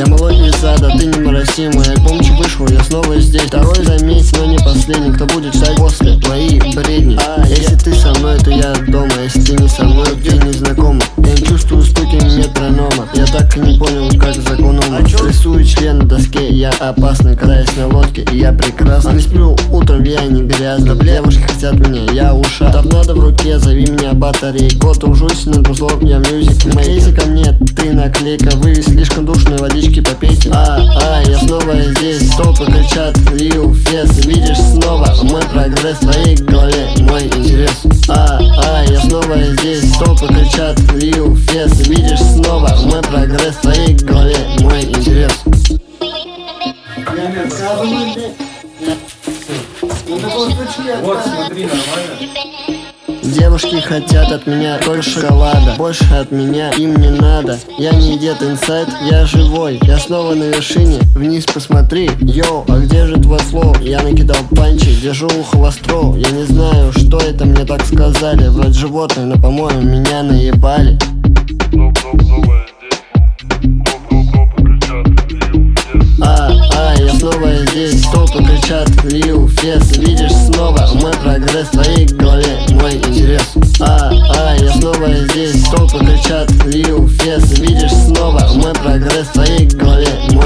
Я молодец сада, ты невыносимый. Альбомчик вышел, я снова здесь. Второй за месяц, но не последний. Кто будет ждать после мои бредни? Если ты со мной, то я дома. Если ты не со мной, ты не знакома. Я не чувствую стуки метронома. Я так и не понял, как законом. Рисую член на доске, я опасный. Катаюсь на лодке, и я прекрасный. Не сплю утром, я не грязный. Девушки хотят меня, я ушат. Торнадо в руке, зови меня батарей. Вот тружусь над узлом, я мьюзик. Если ко мне ты наклейка, вы слишком душные, водички попейте. Я снова здесь, стопы кричат, Лил Фес. Видишь снова мой прогресс в твоей голове, мой интерес. Я снова здесь, стопы кричат, Лил Фес. Видишь снова мой прогресс в твоей голове, мой интерес. Вот, смотри, нормально. Девушки хотят от меня только шоколада. Больше от меня им не надо. Я не дед инсайд, я живой. Я снова на вершине, вниз посмотри. Йоу, а где же твой флоу? Я накидал панчи, держу ухо востро. Я не знаю, что это мне так сказали. Вроде животное, но по-моему меня наебали. Я снова здесь, стопы кричат, Лил Фес. Видишь снова мой прогресс в твоей голове, мой интерес. Я снова здесь, стопы кричат, Лил Фес. Видишь снова мой прогресс в твоей голове, мой